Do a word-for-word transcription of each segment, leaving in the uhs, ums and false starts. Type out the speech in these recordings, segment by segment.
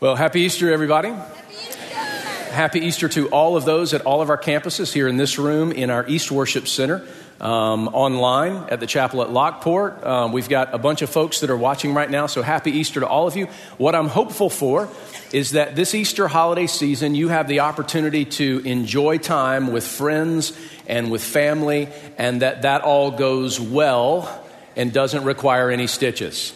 Well, happy Easter, everybody. Happy Easter. Happy Easter to all of those at all of our campuses here in this room, in our East Worship Center, um, online at the chapel at Lockport. Um, we've got a bunch of folks that are watching right now, so happy Easter to all of you. What I'm hopeful for is that this Easter holiday season, you have the opportunity to enjoy time with friends and with family, and that that all goes well and doesn't require any stitches.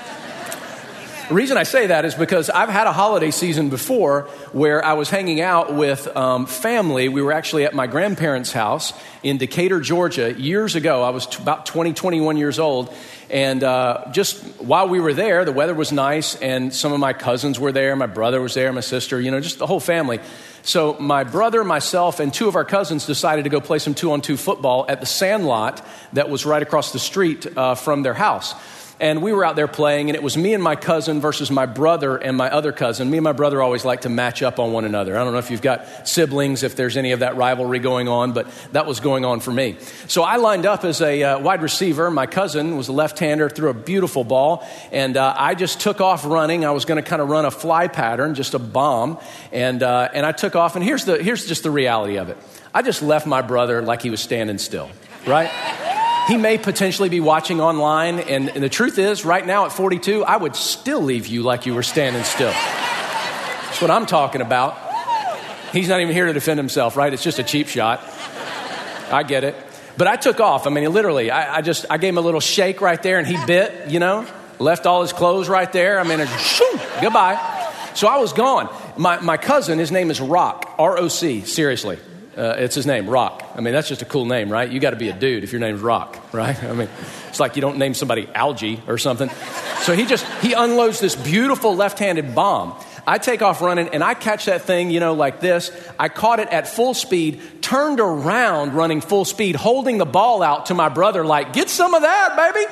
The reason I say that is because I've had a holiday season before where I was hanging out with um, family. We were actually at my grandparents' house in Decatur, Georgia, years ago. I was t- about twenty, twenty-one years old. And uh, just while we were there, the weather was nice, and some of my cousins were there. My brother was there, my sister, you know, just the whole family. So my brother, myself, and two of our cousins decided to go play some two-on-two football at the Sandlot that was right across the street uh, from their house. And we were out there playing, and it was me and my cousin versus my brother and my other cousin. Me and my brother always like to match up on one another. I don't know if you've got siblings, if there's any of that rivalry going on, but that was going on for me. So I lined up as a uh, wide receiver. My cousin was a left-hander, threw a beautiful ball, and uh, I just took off running. I was going to kind of run a fly pattern, just a bomb, and uh, and I took off. And here's the here's just the reality of it. I just left my brother like he was standing still, right? He may potentially be watching online, and, and the truth is, right now at forty-two, I would still leave you like you were standing still. That's what I'm talking about. He's not even here to defend himself, right? It's just a cheap shot. I get it. But I took off. I mean, literally, I, I just, I gave him a little shake right there, and he bit, you know, left all his clothes right there. I mean, it, shoo, goodbye. So I was gone. My, my cousin, his name is Rock, R O C, seriously. Uh, it's his name, Rock. I mean, that's just a cool name, right? You got to be a dude if your name's Rock, right? I mean, it's like you don't name somebody Algie or something. So he just, he unloads this beautiful left-handed bomb. I take off running, and I catch that thing, you know, like this. I caught it at full speed, turned around running full speed, holding the ball out to my brother like, get some of that, baby.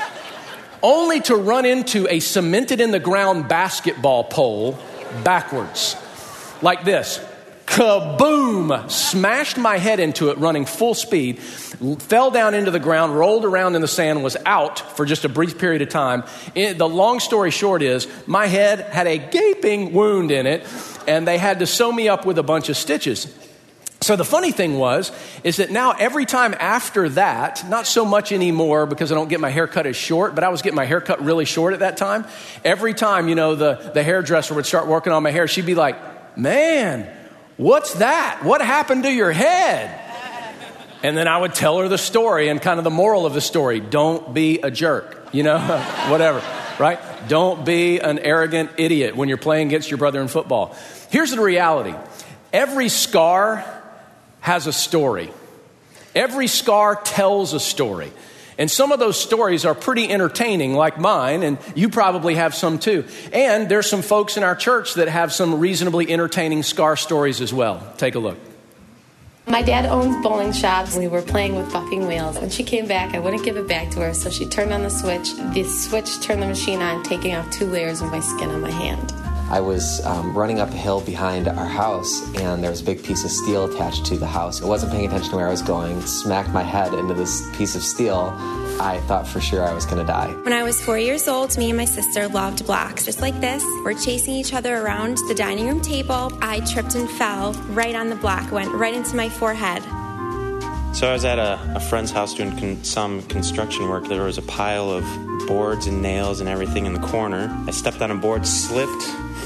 Only to run into a cemented-in-the-ground basketball pole backwards, like this. Kaboom! Smashed my head into it running full speed, fell down into the ground, rolled around in the sand, was out for just a brief period of time. It, the long story short is my head had a gaping wound in it, and they had to sew me up with a bunch of stitches. So the funny thing was, is that now every time after that, not so much anymore because I don't get my hair cut as short, but I was getting my hair cut really short at that time. Every time, you know, the, the hairdresser would start working on my hair, she'd be like, man, what's that? What happened to your head? And then I would tell her the story and kind of the moral of the story. Don't be a jerk, you know, whatever, right? Don't be an arrogant idiot when you're playing against your brother in football. Here's the reality. Every scar has a story. Every scar tells a story. And some of those stories are pretty entertaining, like mine, and you probably have some too. And there's some folks in our church that have some reasonably entertaining scar stories as well. Take a look. My dad owns bowling shops. We were playing with buffing wheels. When she came back, I wouldn't give it back to her, so she turned on the switch. The switch turned the machine on, taking off two layers of my skin on my hand. I was um, running up a hill behind our house, and there was a big piece of steel attached to the house. I wasn't paying attention to where I was going, smacked my head into this piece of steel. I thought for sure I was going to die. When I was four years old, me and my sister loved blocks just like this. We're chasing each other around the dining room table. I tripped and fell right on the block, went right into my forehead. So I was at a, a friend's house doing con- some construction work. There was a pile of boards and nails and everything in the corner. I stepped on a board, slipped.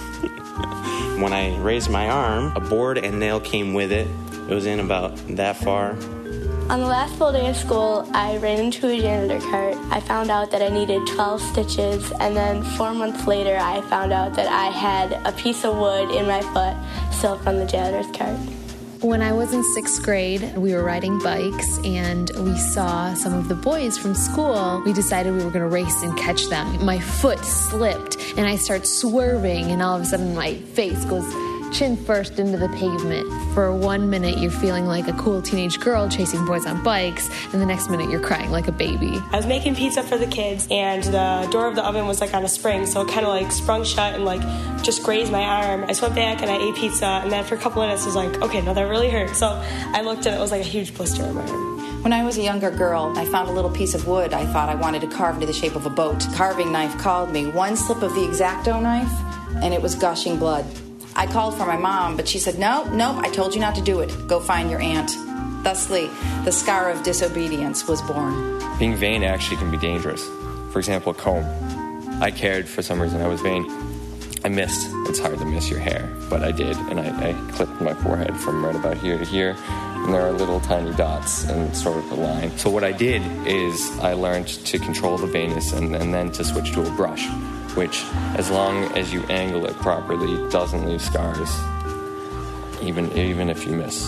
When I raised my arm, a board and nail came with it. It was in about that far. On the last full day of school, I ran into a janitor cart. I found out that I needed twelve stitches, and then four months later, I found out that I had a piece of wood in my foot still from the janitor's cart. When I was in sixth grade, we were riding bikes and we saw some of the boys from school. We decided we were going to race and catch them. My foot slipped and I start swerving, and all of a sudden my face goes chin first into the pavement. For one minute, you're feeling like a cool teenage girl chasing boys on bikes, and the next minute, you're crying like a baby. I was making pizza for the kids, and the door of the oven was like on a spring, so it kind of like sprung shut and like just grazed my arm. I just went back and I ate pizza, and then for a couple minutes, I was like, okay, no, that really hurt. So I looked and it was like a huge blister on my arm. When I was a younger girl, I found a little piece of wood I thought I wanted to carve into the shape of a boat. Carving knife called me. One slip of the X-Acto knife, and it was gushing blood. I called for my mom, but she said, no, no, I told you not to do it. Go find your aunt. Thusly, the scar of disobedience was born. Being vain actually can be dangerous. For example, a comb. I cared for some reason. I was vain. I missed. It's hard to miss your hair, but I did, and I, I clipped my forehead from right about here to here, and there are little tiny dots and sort of a line. So what I did is I learned to control the vainness and, and then to switch to a brush, which, as long as you angle it properly, doesn't leave scars, even even if you miss.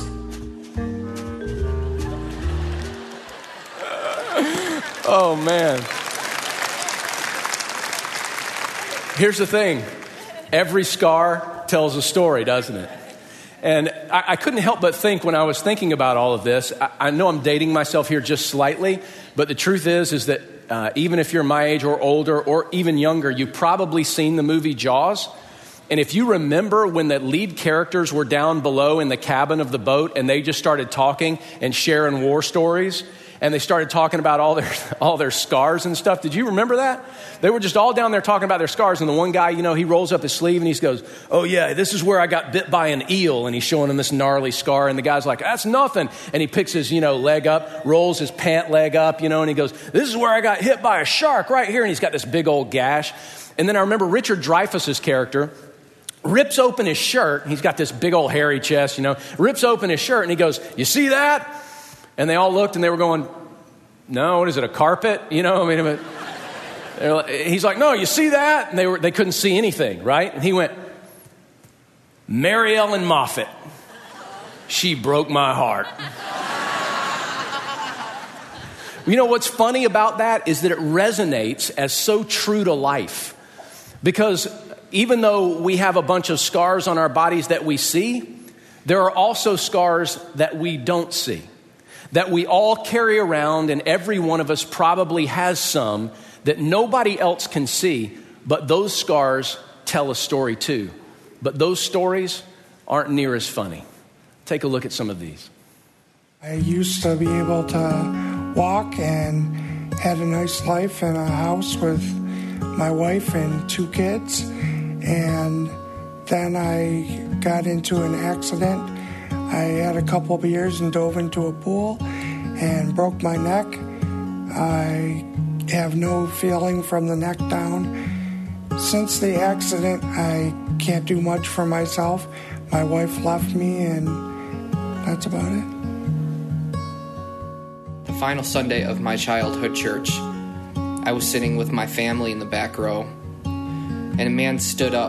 Oh, man. Here's the thing. Every scar tells a story, doesn't it? And I, I couldn't help but think when I was thinking about all of this, I, I know I'm dating myself here just slightly, but the truth is, is that uh, even if you're my age or older or even younger, you've probably seen the movie Jaws. And if you remember when the lead characters were down below in the cabin of the boat and they just started talking and sharing war stories, and they started talking about all their all their scars and stuff. Did you remember that? They were just all down there talking about their scars. And the one guy, you know, he rolls up his sleeve and he goes, oh, yeah, this is where I got bit by an eel. And he's showing him this gnarly scar. And the guy's like, that's nothing. And he picks his, you know, leg up, rolls his pant leg up, you know, and he goes, this is where I got hit by a shark right here. And he's got this big old gash. And then I remember Richard Dreyfuss's character rips open his shirt. He's got this big old hairy chest, you know, rips open his shirt and he goes, you see that? And they all looked and they were going, no, what is it, a carpet? You know, I mean, like, he's like, no, you see that? And they were they couldn't see anything, right? And he went, Mary Ellen Moffat, she broke my heart. You know what's funny about that is that it resonates as so true to life. Because even though we have a bunch of scars on our bodies that we see, there are also scars that we don't see, that we all carry around, and every one of us probably has some that nobody else can see, but those scars tell a story too. But those stories aren't near as funny. Take a look at some of these. I used to be able to walk and had a nice life in a house with my wife and two kids, and then I got into an accident. I had a couple of beers and dove into a pool and broke my neck. I have no feeling from the neck down. Since the accident, I can't do much for myself. My wife left me, and that's about it. The final Sunday of my childhood church, I was sitting with my family in the back row, and a man stood up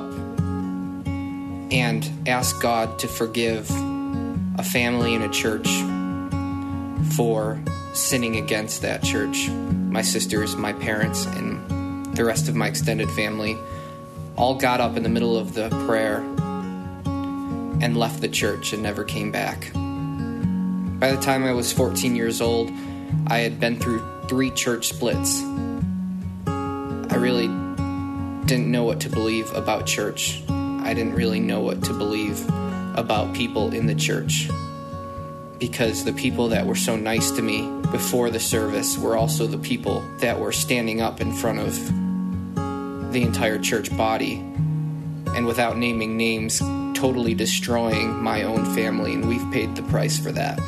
and asked God to forgive a family in a church for sinning against that church. My sisters, my parents, and the rest of my extended family all got up in the middle of the prayer and left the church and never came back. By the time I was fourteen years old, I had been through three church splits. I really didn't know what to believe about church. I didn't really know what to believe about people in the church, because the people that were so nice to me before the service were also the people that were standing up in front of the entire church body and, without naming names, totally destroying my own family, and we've paid the price for that.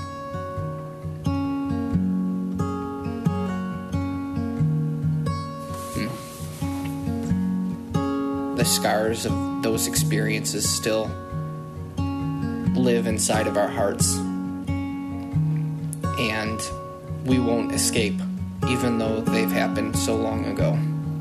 Hmm. The scars of those experiences still live inside of our hearts, and we won't escape, even though they've happened so long ago.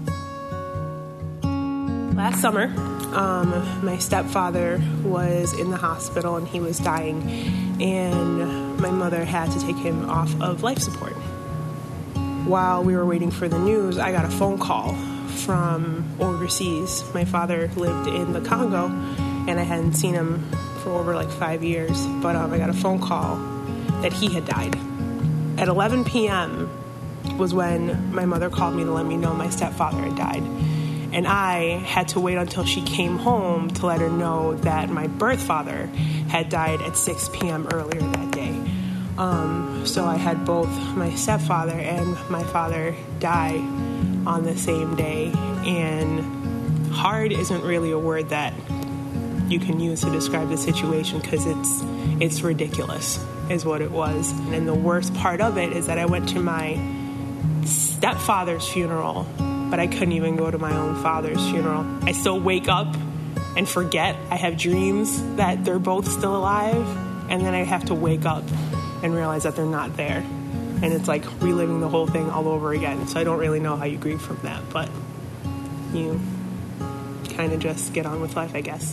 Last summer, um, my stepfather was in the hospital and he was dying, and my mother had to take him off of life support. While we were waiting for the news, I got a phone call from overseas. My father lived in the Congo, and I hadn't seen him for over like five years, but um, I got a phone call that he had died. At eleven p.m. was when my mother called me to let me know my stepfather had died. And I had to wait until she came home to let her know that my birth father had died at six p.m. earlier that day. Um, so I had both my stepfather and my father die on the same day. And hard isn't really a word that you can use to describe the situation, because it's it's ridiculous is what it was. And the worst part of it is that I went to my stepfather's funeral, but I couldn't even go to my own father's funeral. I still wake up and forget. I have dreams that they're both still alive, and then I have to wake up and realize that they're not there. And it's like reliving the whole thing all over again. So I don't really know how you grieve from that, but you kind of just get on with life, I guess.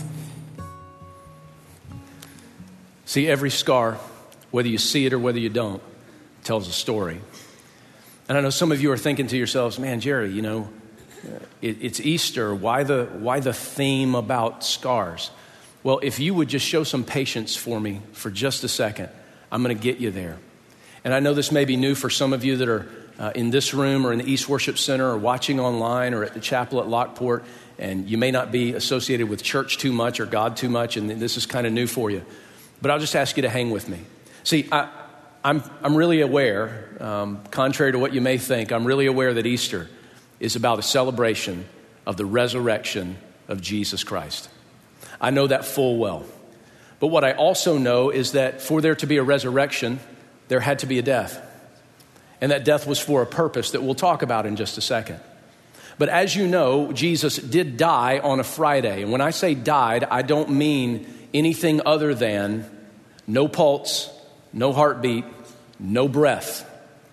See, every scar, whether you see it or whether you don't, tells a story. And I know some of you are thinking to yourselves, man, Jerry, you know, it, it's Easter. Why the, why the theme about scars? Well, if you would just show some patience for me for just a second, I'm going to get you there. And I know this may be new for some of you that are uh, in this room or in the East Worship Center or watching online or at the chapel at Lockport, and you may not be associated with church too much or God too much, and this is kind of new for you. But I'll just ask you to hang with me. See, I, I'm, I'm really aware, um, contrary to what you may think, I'm really aware that Easter is about a celebration of the resurrection of Jesus Christ. I know that full well. But what I also know is that for there to be a resurrection, there had to be a death. And that death was for a purpose that we'll talk about in just a second. But as you know, Jesus did die on a Friday. And when I say died, I don't mean anything other than no pulse, no heartbeat, no breath.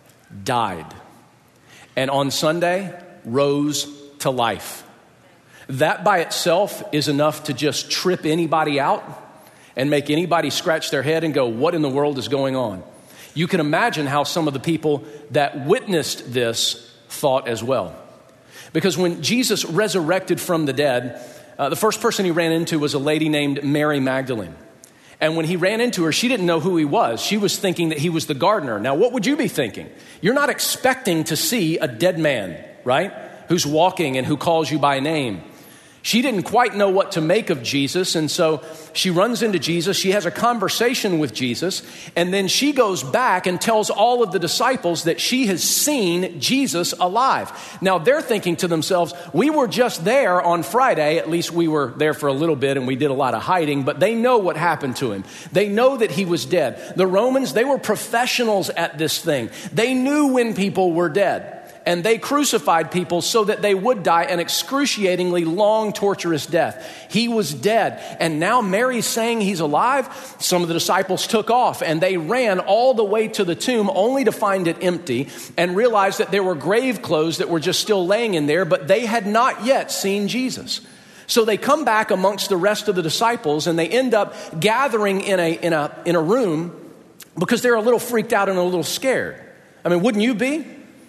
Died. And on Sunday, rose to life. That by itself is enough to just trip anybody out and make anybody scratch their head and go, what in the world is going on? You can imagine how some of the people that witnessed this thought as well. Because when Jesus resurrected from the dead, uh, the first person he ran into was a lady named Mary Magdalene. And when he ran into her, she didn't know who he was. She was thinking that he was the gardener. Now, what would you be thinking? You're not expecting to see a dead man, right? Who's walking and who calls you by name. She didn't quite know what to make of Jesus, and so she runs into Jesus. She has a conversation with Jesus, and then she goes back and tells all of the disciples that she has seen Jesus alive. Now, they're thinking to themselves, we were just there on Friday. At least we were there for a little bit, and we did a lot of hiding, but they know what happened to him. They know that he was dead. The Romans, they were professionals at this thing. They knew when people were dead. And they crucified people so that they would die an excruciatingly long, torturous death. He was dead. And now Mary's saying he's alive. Some of the disciples took off and they ran all the way to the tomb only to find it empty and realized that there were grave clothes that were just still laying in there, but they had not yet seen Jesus. So they come back amongst the rest of the disciples and they end up gathering in a, in a, in a room because they're a little freaked out and a little scared. I mean, wouldn't you be?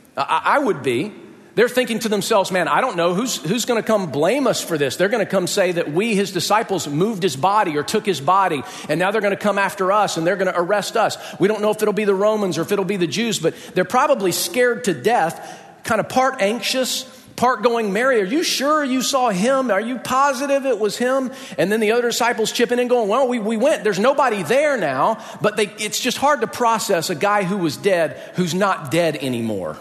I would be. They're thinking to themselves, man, I don't know who's who's going to come blame us for this. They're going to come say that we, his disciples, moved his body or took his body, and now they're going to come after us and they're going to arrest us. We don't know if it'll be the Romans or if it'll be the Jews, but they're probably scared to death, kind of part anxious, part going, Mary, are you sure you saw him? Are you positive it was him? And then the other disciples chipping in going, well, we, we went. There's nobody there now, but they, it's just hard to process a guy who was dead who's not dead anymore.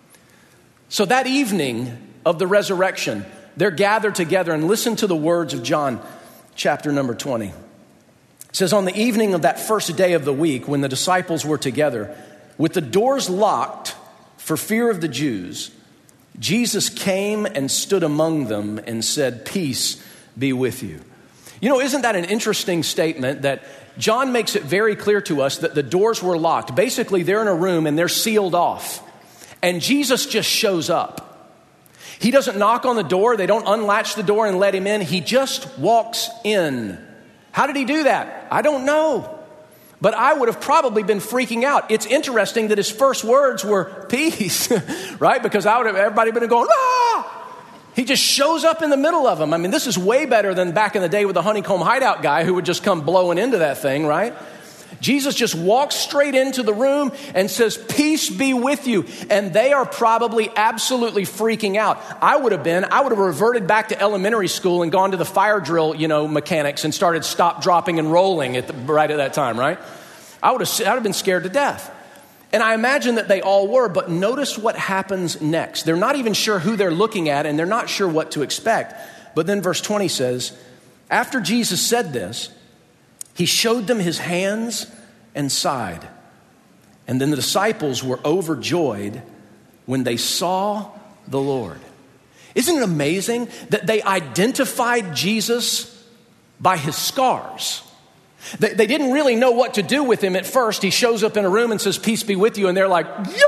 So that evening of the resurrection, they're gathered together, and listen to the words of John chapter number twenty. It says, on the evening of that first day of the week, when the disciples were together, with the doors locked for fear of the Jews, Jesus came and stood among them and said, peace be with you. You know, isn't that an interesting statement that John makes it very clear to us that the doors were locked? Basically, they're in a room and they're sealed off. And Jesus just shows up. He doesn't knock on the door. They don't unlatch the door and let him in. He just walks in. How did he do that? I don't know. But I would have probably been freaking out. It's interesting that his first words were peace, right? Because I would have, everybody been going, ah! He just shows up in the middle of them. I mean, this is way better than back in the day with the honeycomb hideout guy who would just come blowing into that thing, right? Jesus just walks straight into the room and says, peace be with you. And they are probably absolutely freaking out. I would have been, I would have reverted back to elementary school and gone to the fire drill, you know, mechanics and started stop, dropping, and rolling at the, right at that time, right? I would have, I would have been scared to death. And I imagine that they all were, but notice what happens next. They're not even sure who they're looking at and they're not sure what to expect. But then verse twenty says, after Jesus said this, he showed them his hands and side. And then the disciples were overjoyed when they saw the Lord. Isn't it amazing that they identified Jesus by his scars? They, they didn't really know what to do with him at first. He shows up in a room and says, peace be with you. And they're like, yeah.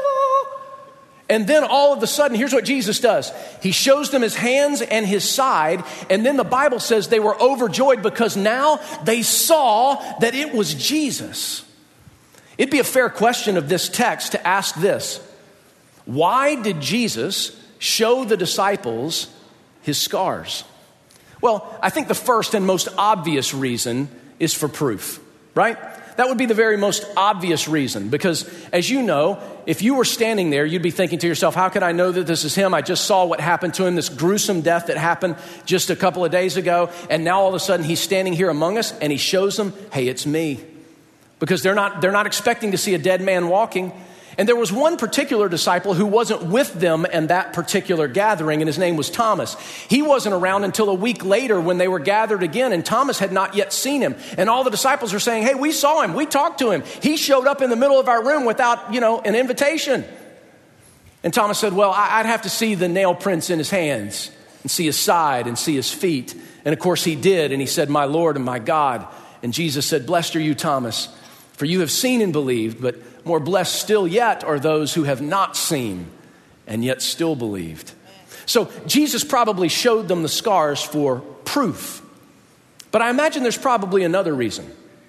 And then all of a sudden, here's what Jesus does. He shows them his hands and his side. And then the Bible says they were overjoyed because now they saw that it was Jesus. It'd be a fair question of this text to ask this. Why did Jesus show the disciples his scars? Well, I think the first and most obvious reason is for proof, right? That would be the very most obvious reason, because as you know, if you were standing there, you'd be thinking to yourself, how could I know that this is him? I just saw what happened to him, this gruesome death that happened just a couple of days ago. And now all of a sudden he's standing here among us and he shows them, hey, it's me. Because they're not, they're not expecting to see a dead man walking. And there was one particular disciple who wasn't with them in that particular gathering, and his name was Thomas. He wasn't around until a week later when they were gathered again, and Thomas had not yet seen him. And all the disciples are saying, hey, we saw him. We talked to him. He showed up in the middle of our room without, you know, an invitation. And Thomas said, well, I'd have to see the nail prints in his hands and see his side and see his feet. And of course he did. And he said, my Lord and my God. And Jesus said, blessed are you, Thomas, for you have seen and believed, but more blessed still yet are those who have not seen and yet still believed. So Jesus probably showed them the scars for proof. But I imagine there's probably another reason.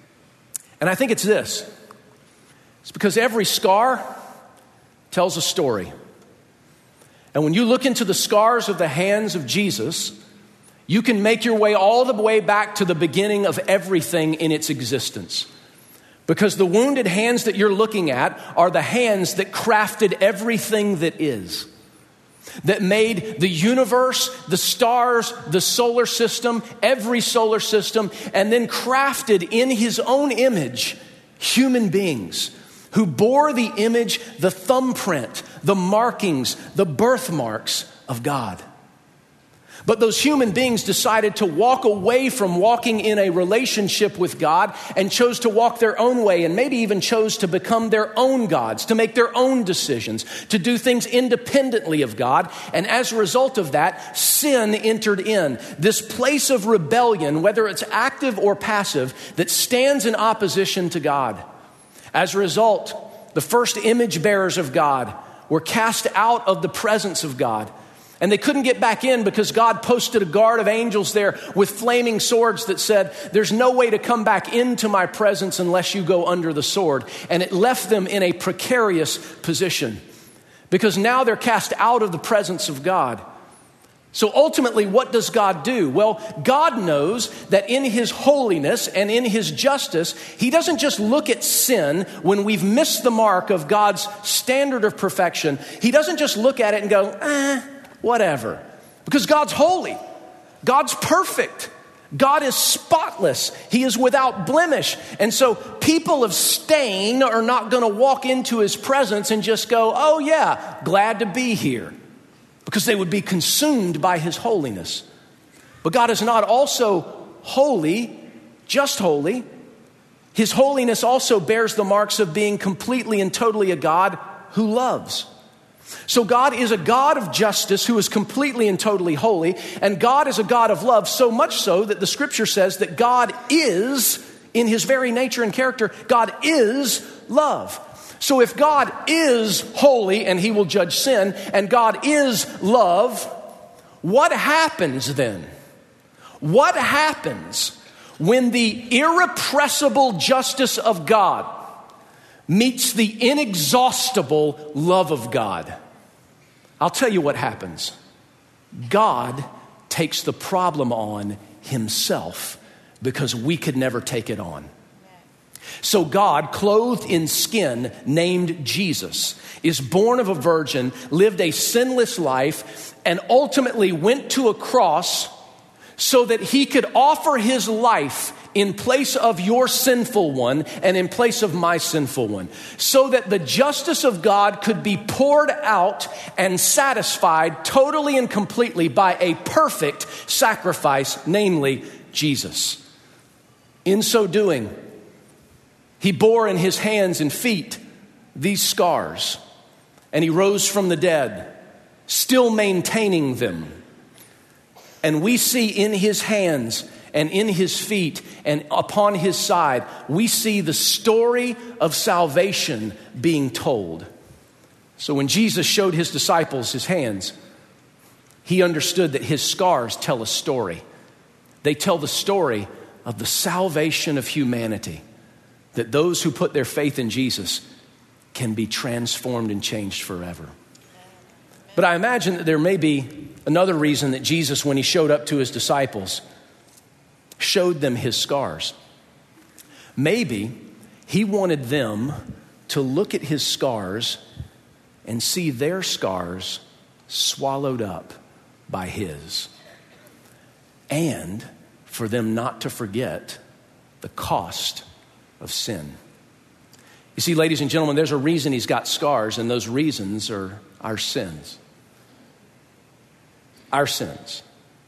And I think it's this. It's because every scar tells a story. And when you look into the scars of the hands of Jesus, you can make your way all the way back to the beginning of everything in its existence. Because the wounded hands that you're looking at are the hands that crafted everything that is. That made the universe, the stars, the solar system, every solar system, and then crafted in his own image human beings who bore the image, the thumbprint, the markings, the birthmarks of God. But those human beings decided to walk away from walking in a relationship with God and chose to walk their own way, and maybe even chose to become their own gods, to make their own decisions, to do things independently of God. And as a result of that, sin entered in. This place of rebellion, whether it's active or passive, that stands in opposition to God. As a result, the first image bearers of God were cast out of the presence of God. And they couldn't get back in because God posted a guard of angels there with flaming swords that said, there's no way to come back into my presence unless you go under the sword. And it left them in a precarious position because now they're cast out of the presence of God. So ultimately, what does God do? Well, God knows that in his holiness and in his justice, he doesn't just look at sin when we've missed the mark of God's standard of perfection. He doesn't just look at it and go, eh, whatever. Because God's holy. God's perfect. God is spotless. He is without blemish. And so people of stain are not going to walk into his presence and just go, oh yeah, glad to be here. Because they would be consumed by his holiness. But God is not also holy, just holy. His holiness also bears the marks of being completely and totally a God who loves. So God is a God of justice who is completely and totally holy, and God is a God of love, so much so that the scripture says that God is, in his very nature and character, God is love. So if God is holy and he will judge sin, and God is love, what happens then? What happens when the irrepressible justice of God meets the inexhaustible love of God? I'll tell you what happens. God takes the problem on himself because we could never take it on. So God, clothed in skin, named Jesus, is born of a virgin, lived a sinless life, and ultimately went to a cross so that he could offer his life in place of your sinful one and in place of my sinful one, so that the justice of God could be poured out and satisfied totally and completely by a perfect sacrifice, namely Jesus. In so doing, he bore in his hands and feet these scars, and he rose from the dead, still maintaining them. And we see in his hands and in his feet and upon his side, we see the story of salvation being told. So when Jesus showed his disciples his hands, he understood that his scars tell a story. They tell the story of the salvation of humanity, that those who put their faith in Jesus can be transformed and changed forever. But I imagine that there may be another reason that Jesus, when he showed up to his disciples, showed them his scars. Maybe he wanted them to look at his scars and see their scars swallowed up by his. And for them not to forget the cost of sin. You see, ladies and gentlemen, there's a reason he's got scars, and those reasons are our sins. Our sins.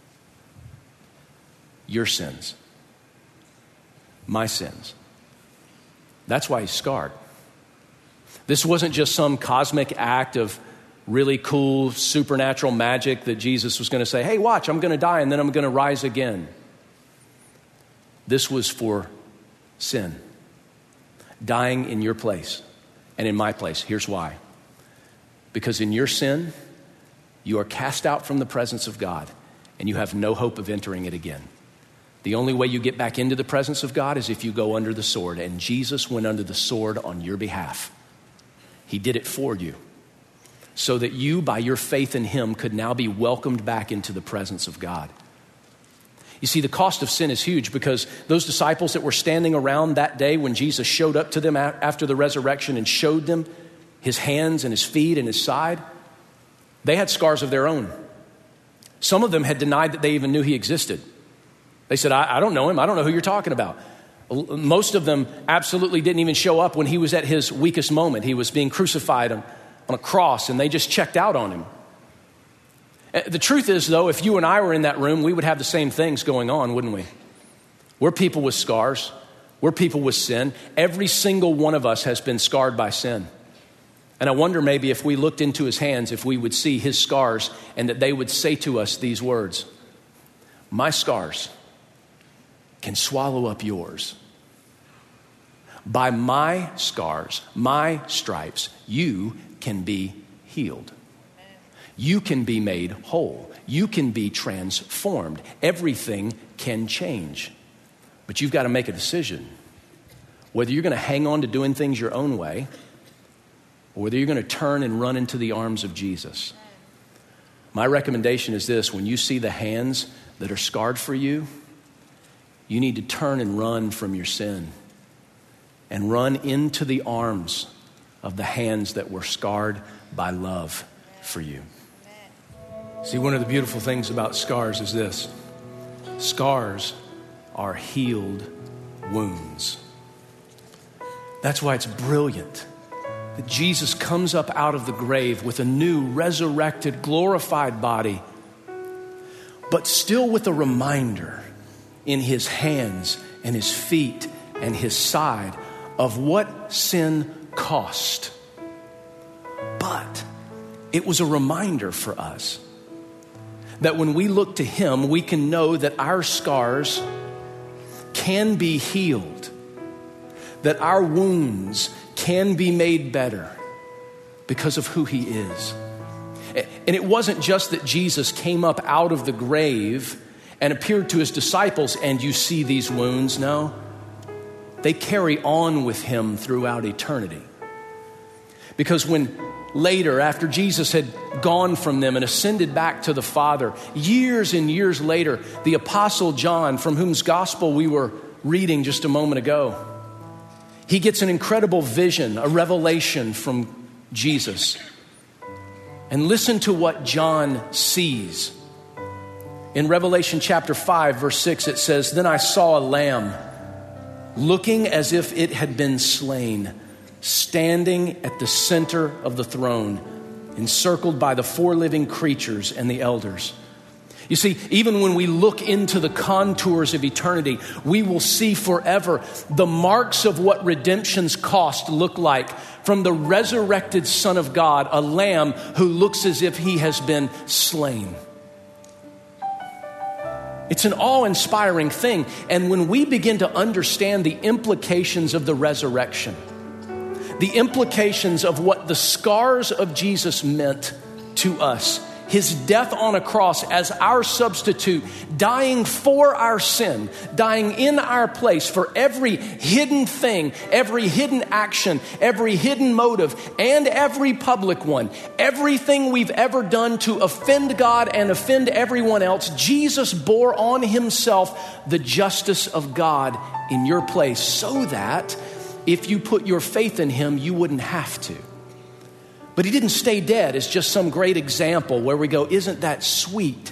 Your sins. My sins. That's why he's scarred. This wasn't just some cosmic act of really cool supernatural magic that Jesus was going to say, hey, watch, I'm going to die and then I'm going to rise again. This was for sin. Dying in your place and in my place. Here's why. Because in your sin, you are cast out from the presence of God and you have no hope of entering it again. The only way you get back into the presence of God is if you go under the sword. And Jesus went under the sword on your behalf. He did it for you so that you, by your faith in him, could now be welcomed back into the presence of God. You see, the cost of sin is huge because those disciples that were standing around that day when Jesus showed up to them after the resurrection and showed them his hands and his feet and his side, they had scars of their own. Some of them had denied that they even knew he existed. They said, I, I don't know him. I don't know who you're talking about. Most of them absolutely didn't even show up when he was at his weakest moment. He was being crucified on, on a cross, and they just checked out on him. The truth is, though, if you and I were in that room, we would have the same things going on, wouldn't we? We're people with scars. We're people with sin. Every single one of us has been scarred by sin. And I wonder maybe if we looked into his hands, if we would see his scars and that they would say to us these words, my scars can swallow up yours. By my scars, my stripes, you can be healed. You can be made whole. You can be transformed. Everything can change. But you've got to make a decision. Whether you're going to hang on to doing things your own way, or whether you're going to turn and run into the arms of Jesus. My recommendation is this: when you see the hands that are scarred for you, you need to turn and run from your sin and run into the arms of the hands that were scarred by love for you. See, one of the beautiful things about scars is this: scars are healed wounds. That's why it's brilliant that Jesus comes up out of the grave with a new, resurrected, glorified body, but still with a reminder in his hands and his feet and his side of what sin cost. But it was a reminder for us that when we look to him, we can know that our scars can be healed, that our wounds can be made better because of who he is. And it wasn't just that Jesus came up out of the grave and appeared to his disciples and you see these wounds. No, they carry on with him throughout eternity. Because when later, after Jesus had gone from them and ascended back to the Father, years and years later, the Apostle John, from whose gospel we were reading just a moment ago, he gets an incredible vision, a revelation from Jesus. And listen to what John sees. In Revelation chapter five, verse six, it says, "Then I saw a lamb looking as if it had been slain, standing at the center of the throne, encircled by the four living creatures and the elders. You see, even when we look into the contours of eternity, we will see forever the marks of what redemption's cost look like from the resurrected Son of God, a lamb who looks as if he has been slain. It's an awe-inspiring thing. And when we begin to understand the implications of the resurrection, the implications of what the scars of Jesus meant to us, his death on a cross as our substitute, dying for our sin, dying in our place for every hidden thing, every hidden action, every hidden motive, and every public one. Everything we've ever done to offend God and offend everyone else, Jesus bore on himself the justice of God in your place, so that if you put your faith in him, you wouldn't have to. But he didn't stay dead as just some great example where we go, isn't that sweet?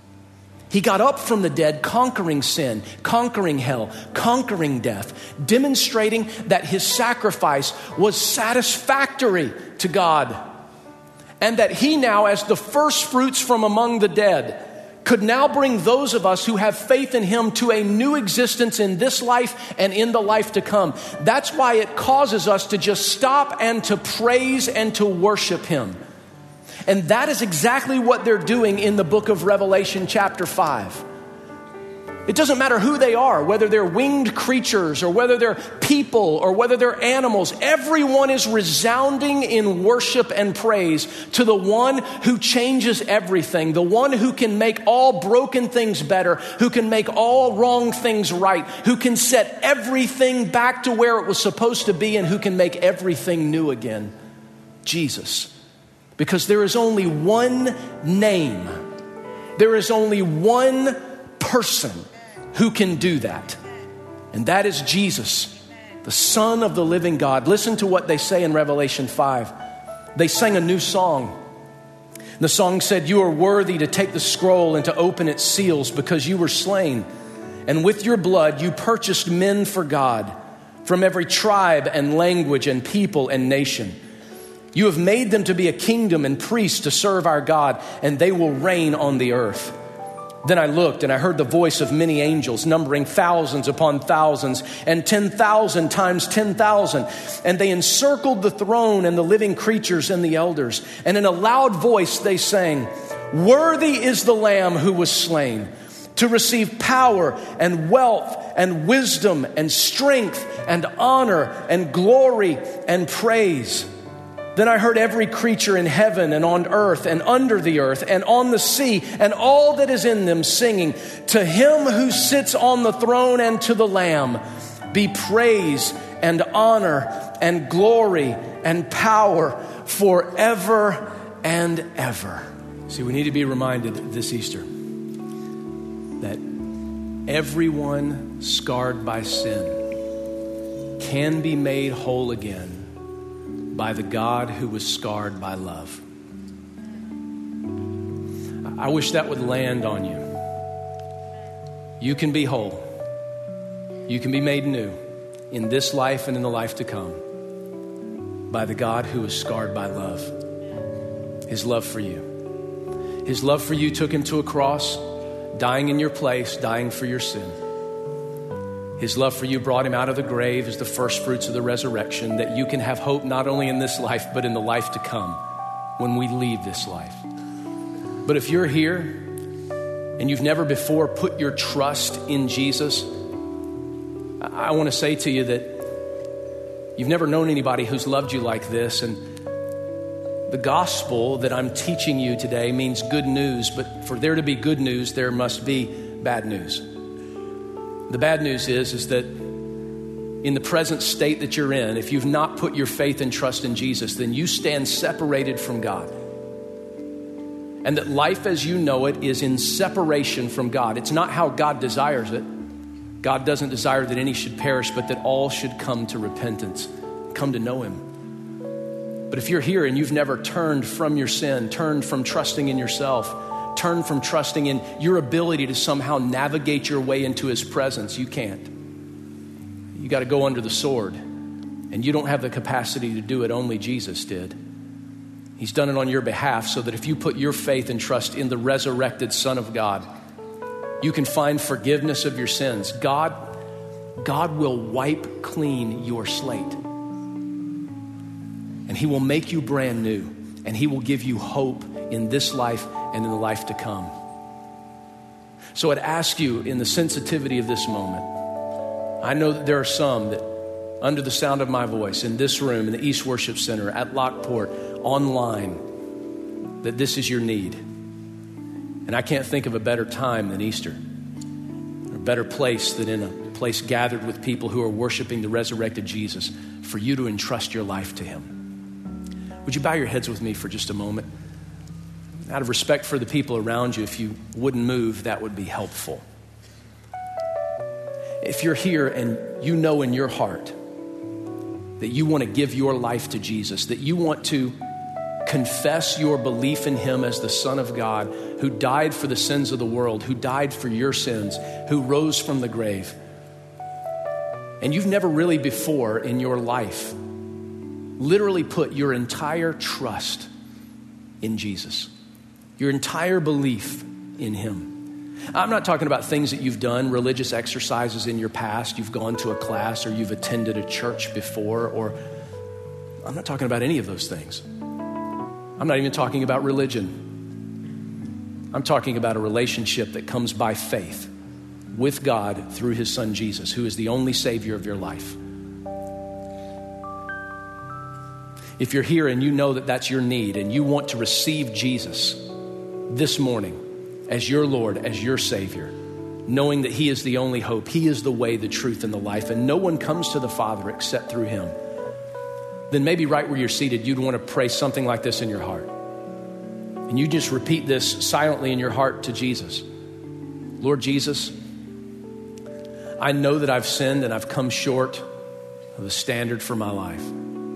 He got up from the dead, conquering sin, conquering hell, conquering death, demonstrating that his sacrifice was satisfactory to God. And that he now, as the first fruits from among the dead, could now bring those of us who have faith in him to a new existence in this life and in the life to come. That's why it causes us to just stop and to praise and to worship him. And that is exactly what they're doing in the book of Revelation chapter five. It doesn't matter who they are, whether they're winged creatures or whether they're people or whether they're animals. Everyone is resounding in worship and praise to the one who changes everything, the one who can make all broken things better, who can make all wrong things right, who can set everything back to where it was supposed to be, and who can make everything new again. Jesus. Because there is only one name. There is only one person who can do that. And that is Jesus, the Son of the living God. Listen to what they say in Revelation five. They sang a new song. The song said, "You are worthy to take the scroll and to open its seals, because you were slain. And with your blood you purchased men for God from every tribe and language and people and nation. You have made them to be a kingdom and priests to serve our God, and they will reign on the earth." Then I looked and I heard the voice of many angels, numbering thousands upon thousands and ten thousand times ten thousand. And they encircled the throne and the living creatures and the elders. And in a loud voice they sang, "Worthy is the Lamb who was slain to receive power and wealth and wisdom and strength and honor and glory and praise." Then I heard every creature in heaven and on earth and under the earth and on the sea and all that is in them singing, "To him who sits on the throne and to the Lamb be praise and honor and glory and power forever and ever." See, we need to be reminded this Easter that everyone scarred by sin can be made whole again by the God who was scarred by love. I wish that would land on you. You can be whole. You can be made new in this life and in the life to come by the God who was scarred by love. His love for you. His love for you took him to a cross, dying in your place, dying for your sin. His love for you brought him out of the grave as the first fruits of the resurrection, that you can have hope not only in this life, but in the life to come when we leave this life. But if you're here and you've never before put your trust in Jesus, I want to say to you that you've never known anybody who's loved you like this. And the gospel that I'm teaching you today means good news, but for there to be good news, there must be bad news. The bad news is, is that in the present state that you're in, if you've not put your faith and trust in Jesus, then you stand separated from God. And that life as you know it is in separation from God. It's not how God desires it. God doesn't desire that any should perish, but that all should come to repentance, come to know him. But if you're here and you've never turned from your sin, turned from trusting in yourself, turn from trusting in your ability to somehow navigate your way into his presence, you can't. you got to go under the sword. And you don't have the capacity to do it. Only Jesus did. He's done it on your behalf so that if you put your faith and trust in the resurrected Son of God, you can find forgiveness of your sins. God, God will wipe clean your slate. And he will make you brand new. And he will give you hope in this life and in the life to come. So I'd ask you, in the sensitivity of this moment, I know that there are some that under the sound of my voice, in this room, in the East Worship Center, at Lockport, online, that this is your need. And I can't think of a better time than Easter, or a better place than in a place gathered with people who are worshiping the resurrected Jesus, for you to entrust your life to him. Would you bow your heads with me for just a moment? Out of respect for the people around you, if you wouldn't move, that would be helpful. If you're here and you know in your heart that you want to give your life to Jesus, that you want to confess your belief in him as the Son of God, who died for the sins of the world, who died for your sins, who rose from the grave, and you've never really before in your life literally put your entire trust in Jesus, your entire belief in him. I'm not talking about things that you've done, religious exercises in your past, you've gone to a class or you've attended a church before, or I'm not talking about any of those things. I'm not even talking about religion. I'm talking about a relationship that comes by faith with God through his Son Jesus, who is the only Savior of your life. If you're here and you know that that's your need and you want to receive Jesus this morning as your Lord, as your Savior, knowing that he is the only hope, he is the way, the truth, and the life, and no one comes to the Father except through him, then maybe right where you're seated, you'd want to pray something like this in your heart. And you just repeat this silently in your heart to Jesus. Lord Jesus, I know that I've sinned and I've come short of the standard for my life.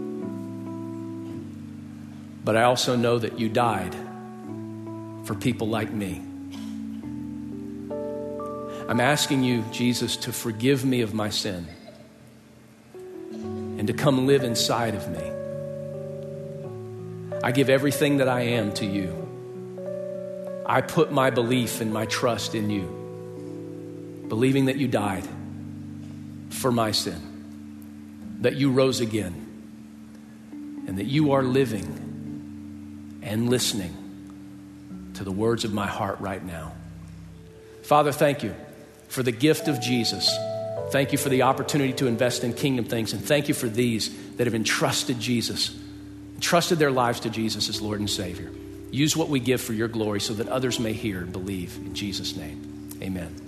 But I also know that you died for people like me. I'm asking you, Jesus, to forgive me of my sin and to come live inside of me. I give everything that I am to you. I put my belief and my trust in you, believing that you died for my sin, that you rose again, and that you are living and listening to the words of my heart right now. Father, thank you for the gift of Jesus. Thank you for the opportunity to invest in kingdom things. And thank you for these that have entrusted Jesus, entrusted their lives to Jesus as Lord and Savior. Use what we give for your glory so that others may hear and believe. In Jesus' name, amen.